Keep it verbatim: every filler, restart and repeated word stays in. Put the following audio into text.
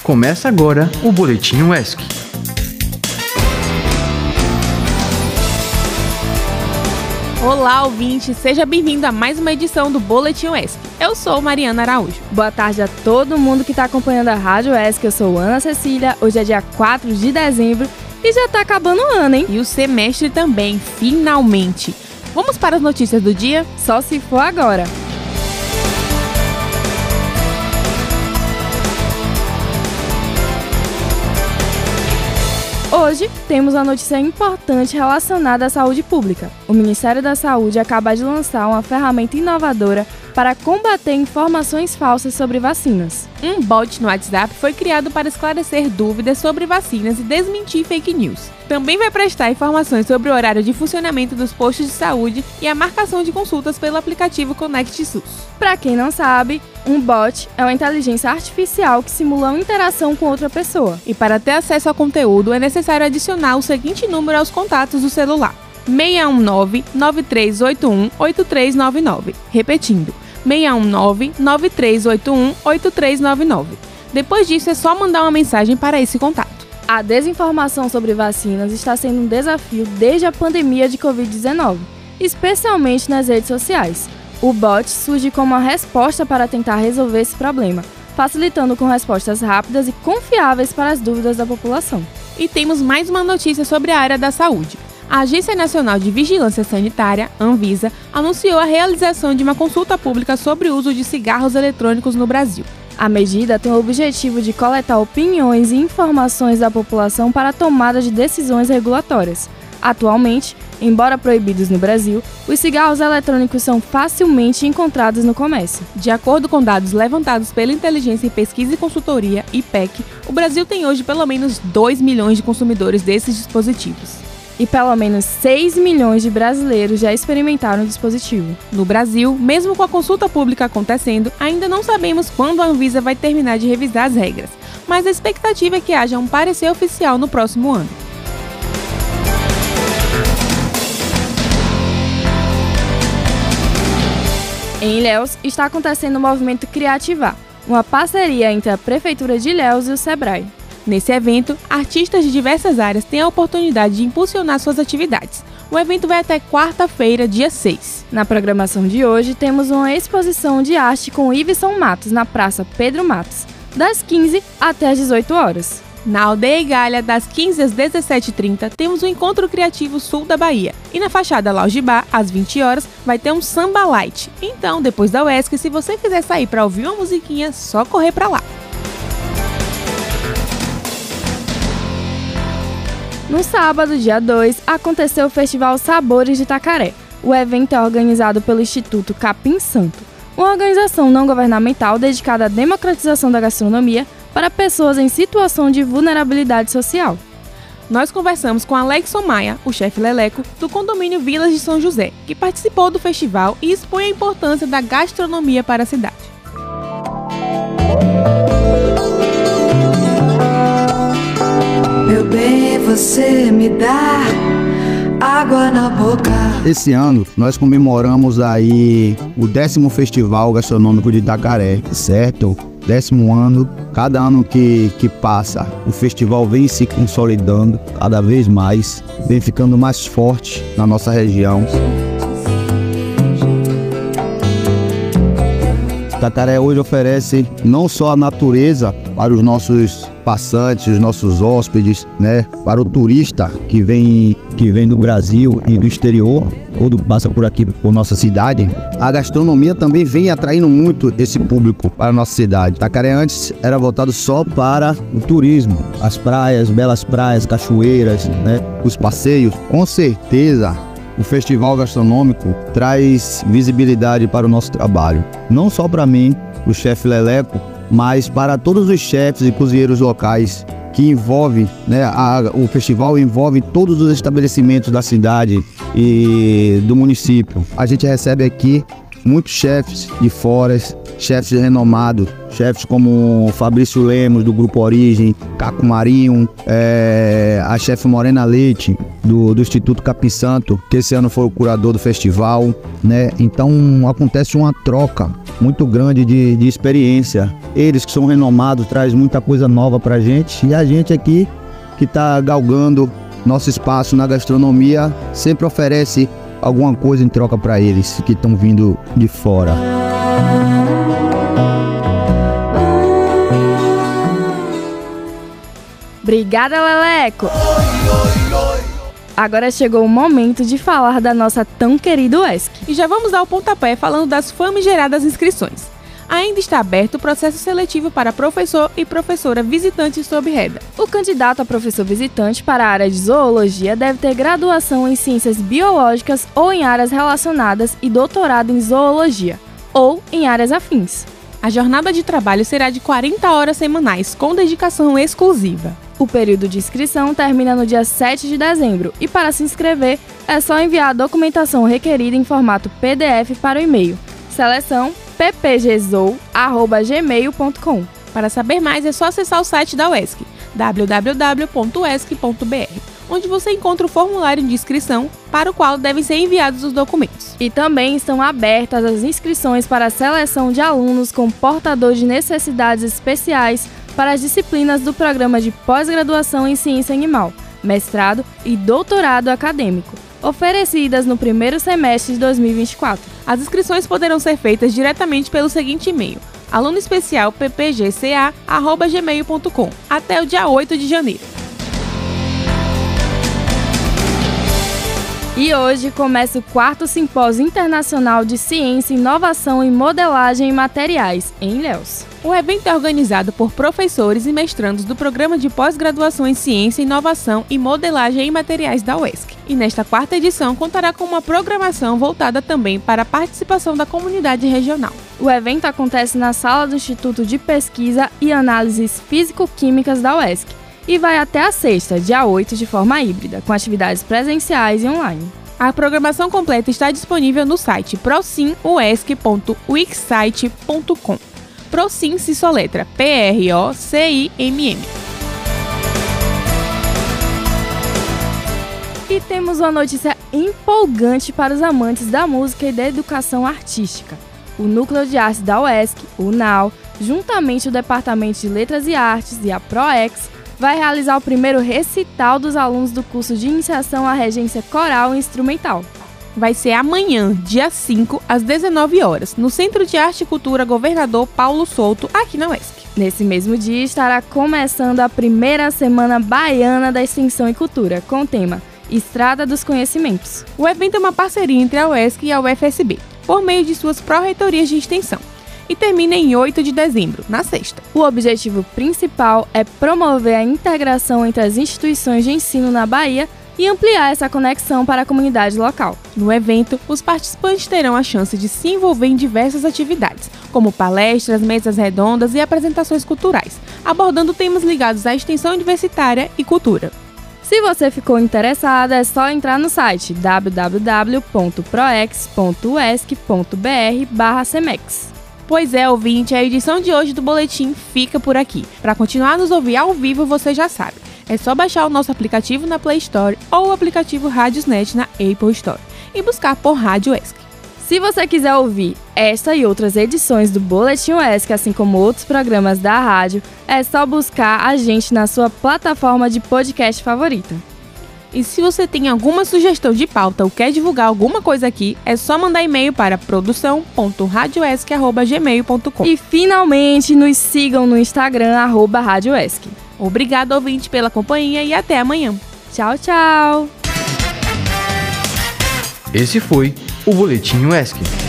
Começa agora o Boletim U E S C. Olá, ouvinte! Seja bem-vindo a mais uma edição do Boletim U E S C. Eu sou Mariana Araújo. Boa tarde a todo mundo que está acompanhando a Rádio U E S C. Eu sou Ana Cecília. Hoje é dia quatro de dezembro e já está acabando o ano, hein? E o semestre também, finalmente. Vamos para as notícias do dia? Só se for agora. Hoje, temos uma notícia importante relacionada à saúde pública. O Ministério da Saúde acaba de lançar uma ferramenta inovadora para combater informações falsas sobre vacinas. Um bot no WhatsApp foi criado para esclarecer dúvidas sobre vacinas e desmentir fake news. Também vai prestar informações sobre o horário de funcionamento dos postos de saúde e a marcação de consultas pelo aplicativo Conect SUS. Para quem não sabe, um bot é uma inteligência artificial que simula uma interação com outra pessoa. E para ter acesso ao conteúdo, é necessário adicionar o seguinte número aos contatos do celular: seis um nove, nove três oito um, oito três nove nove. Repetindo, seis um nove, nove três oito um, oito três nove nove. Depois disso, é só mandar uma mensagem para esse contato. A desinformação sobre vacinas está sendo um desafio desde a pandemia de covid dezenove, especialmente nas redes sociais. O bot surge como uma resposta para tentar resolver esse problema, facilitando com respostas rápidas e confiáveis para as dúvidas da população. E temos mais uma notícia sobre a área da saúde. A Agência Nacional de Vigilância Sanitária, Anvisa, anunciou a realização de uma consulta pública sobre o uso de cigarros eletrônicos no Brasil. A medida tem o objetivo de coletar opiniões e informações da população para a tomada de decisões regulatórias. Atualmente, embora proibidos no Brasil, os cigarros eletrônicos são facilmente encontrados no comércio. De acordo com dados levantados pela Inteligência em Pesquisa e Consultoria, I P E C, o Brasil tem hoje pelo menos dois milhões de consumidores desses dispositivos. E pelo menos seis milhões de brasileiros já experimentaram o dispositivo. No Brasil, mesmo com a consulta pública acontecendo, ainda não sabemos quando a Anvisa vai terminar de revisar as regras, mas a expectativa é que haja um parecer oficial no próximo ano. Em Ilhéus, está acontecendo o movimento Criativar, uma parceria entre a Prefeitura de Ilhéus e o Sebrae. Nesse evento, artistas de diversas áreas têm a oportunidade de impulsionar suas atividades. O evento vai até quarta-feira, dia seis. Na programação de hoje, temos uma exposição de arte com Iveson Matos na Praça Pedro Matos, das quinze até as dezoito horas. Na Aldeia Igalha, das quinze às dezessete e trinta, temos o Encontro Criativo Sul da Bahia. E na Fachada Lounge Bar, às vinte horas, vai ter um Samba Light. Então, depois da U E S C, se você quiser sair para ouvir uma musiquinha, só correr para lá. No sábado, dia dois, aconteceu o Festival Sabores de Itacaré. O evento é organizado pelo Instituto Capim Santo, uma organização não governamental dedicada à democratização da gastronomia para pessoas em situação de vulnerabilidade social. Nós conversamos com Alexson Maia, o chefe Leleco, do condomínio Vilas de São José, que participou do festival e expõe a importância da gastronomia para a cidade. Meu bem, você me dá água na boca. Esse ano nós comemoramos aí o décimo Festival Gastronômico de Itacaré, certo? Décimo ano, cada ano que, que passa, o festival vem se consolidando cada vez mais, vem ficando mais forte na nossa região. Itacaré hoje oferece não só a natureza para os nossos passantes, os nossos hóspedes, né, para o turista que vem, que vem do Brasil e do exterior, ou do, passa por aqui, por nossa cidade. A gastronomia também vem atraindo muito esse público para a nossa cidade. Itacaré antes era voltado só para o turismo, as praias, belas praias, cachoeiras, né, os passeios. Com certeza, o Festival Gastronômico traz visibilidade para o nosso trabalho. Não só para mim, o chefe Leleco, mas para todos os chefes e cozinheiros locais que envolve, né, a, o festival envolve todos os estabelecimentos da cidade e do município. A gente recebe aqui muitos chefes de fora, chefes renomados, chefes como Fabrício Lemos, do Grupo Origem, Caco Marinho, é, a chefe Morena Leite, do, do Instituto Capim Santo, que esse ano foi o curador do festival, né? Então acontece uma troca muito grande de, de experiência. Eles que são renomados trazem muita coisa nova pra gente, e a gente aqui que está galgando nosso espaço na gastronomia sempre oferece alguma coisa em troca para eles que estão vindo de fora. Obrigada, Leleco! Agora chegou o momento de falar da nossa tão querida U E S C. E já vamos dar o pontapé falando das famigeradas inscrições. Ainda está aberto o processo seletivo para professor e professora visitantes sob reda. O candidato a professor visitante para a área de zoologia deve ter graduação em ciências biológicas ou em áreas relacionadas e doutorado em zoologia, ou em áreas afins. A jornada de trabalho será de quarenta horas semanais, com dedicação exclusiva. O período de inscrição termina no dia sete de dezembro e, para se inscrever, é só enviar a documentação requerida em formato P D F para o e-mail seleção p p g zoo arroba gmail ponto com. Para saber mais, é só acessar o site da U E S C, w w w ponto u e s c ponto b r, onde você encontra o formulário de inscrição para o qual devem ser enviados os documentos. E também estão abertas as inscrições para a seleção de alunos com portador de necessidades especiais para as disciplinas do programa de pós-graduação em ciência animal, mestrado e doutorado acadêmico, oferecidas no primeiro semestre de dois mil e vinte e quatro. As inscrições poderão ser feitas diretamente pelo seguinte e-mail: aluno especial p p g c a arroba gmail ponto com, até o dia oito de janeiro. E hoje começa o quarto Simpósio Internacional de Ciência, Inovação e Modelagem em Materiais, em Ilhéus. O evento é organizado por professores e mestrandos do Programa de Pós-Graduação em Ciência, Inovação e Modelagem em Materiais da U E S C. E nesta quarta edição contará com uma programação voltada também para a participação da comunidade regional. O evento acontece na sala do Instituto de Pesquisa e Análises Físico-Químicas da U E S C e vai até a sexta, dia oito, de forma híbrida, com atividades presenciais e online. A programação completa está disponível no site procim u e s c ponto wixsite ponto com. Procim se soletra P R O C I M M. E temos uma notícia empolgante para os amantes da música e da educação artística. O Núcleo de Artes da U E S C, o N A U, juntamente o Departamento de Letras e Artes e a PROEX, vai realizar o primeiro recital dos alunos do curso de iniciação à regência coral e instrumental. Vai ser amanhã, dia cinco, às dezenove horas, no Centro de Arte e Cultura Governador Paulo Souto, aqui na U E S C. Nesse mesmo dia estará começando a primeira Semana Baiana da Extensão e Cultura, com o tema Estrada dos Conhecimentos. O evento é uma parceria entre a U E S C e a U F S B, por meio de suas pró-reitorias de extensão, e termina em oito de dezembro, na sexta. O objetivo principal é promover a integração entre as instituições de ensino na Bahia e ampliar essa conexão para a comunidade local. No evento, os participantes terão a chance de se envolver em diversas atividades, como palestras, mesas redondas e apresentações culturais, abordando temas ligados à extensão universitária e cultura. Se você ficou interessado, é só entrar no site w w w ponto proex ponto u e s c ponto b r barra semex. Pois é, ouvinte, a edição de hoje do Boletim fica por aqui. Para continuar a nos ouvir ao vivo, você já sabe. É só baixar o nosso aplicativo na Play Store ou o aplicativo Radiosnet na Apple Store e buscar por Rádio U E S C. Se você quiser ouvir esta e outras edições do Boletim U E S C, assim como outros programas da rádio, é só buscar a gente na sua plataforma de podcast favorita. E se você tem alguma sugestão de pauta ou quer divulgar alguma coisa aqui, é só mandar e-mail para produção ponto radioesc arroba gmail ponto com. E finalmente nos sigam no Instagram, arroba radioesc. Obrigado, ouvinte, pela companhia e até amanhã. Tchau, tchau! Esse foi o Boletim U E S C.